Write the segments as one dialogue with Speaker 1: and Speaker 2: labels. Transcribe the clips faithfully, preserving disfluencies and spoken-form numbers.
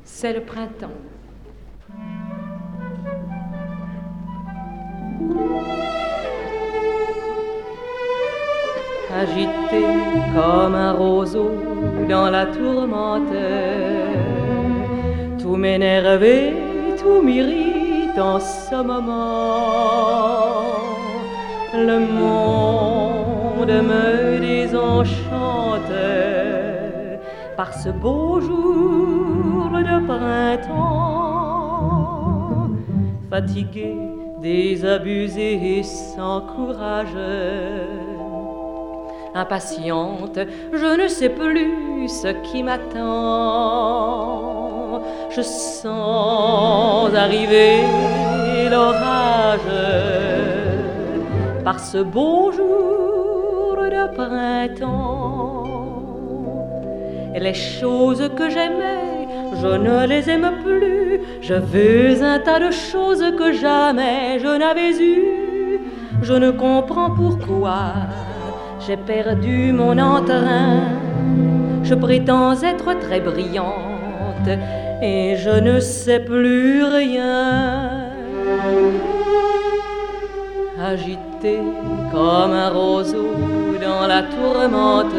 Speaker 1: c'est le printemps. Agité comme un roseau dans la tourmente, tout m'énerve, tout m'irrite en ce moment. Le monde me désenchante par ce beau jour de printemps. Fatigué, désabusé et sans courage, impatiente, je ne sais plus ce qui m'attend. Je sens arriver l'orage par ce beau jour de printemps. Les choses que j'aimais, je ne les aime plus. Je veux un tas de choses que jamais je n'avais eues. Je ne comprends pourquoi j'ai perdu mon entrain. Je prétends être très brillante et je ne sais plus rien. Agité comme un roseau dans la tourmente,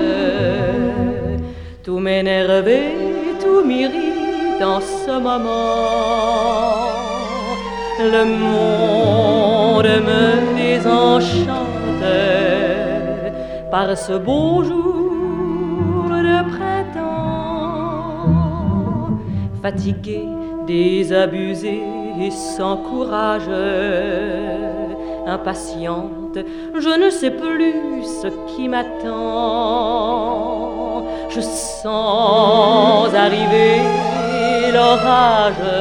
Speaker 1: tout m'énerve, tout m'irrite en ce moment. Le monde me désenchante par ce beau jour de printemps. Fatigué, désabusé et sans courage, impatiente, je ne sais plus ce qui m'attend. Je sens arriver l'orage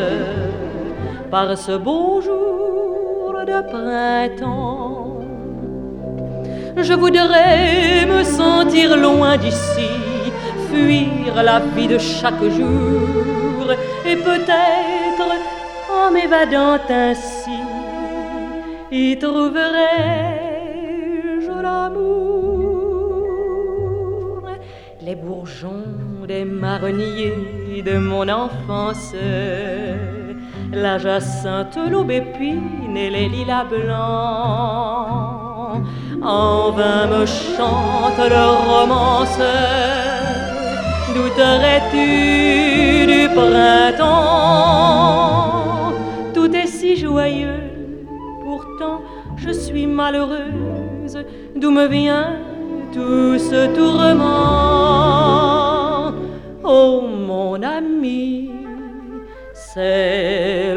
Speaker 1: par ce beau jour de printemps. Je voudrais me sentir loin d'ici, fuir la vie de chaque jour, et peut-être en m'évadant ainsi, y trouverais-je l'amour. Les bourgeons des marronniers de mon enfance, la jacinthe, l'aubépine et les lilas blancs, en vain me chantent leurs romances. Douterais-tu du printemps? Tout est si joyeux, pourtant je suis malheureuse. D'où me vient tout ce tourment? Oh mon ami, c'est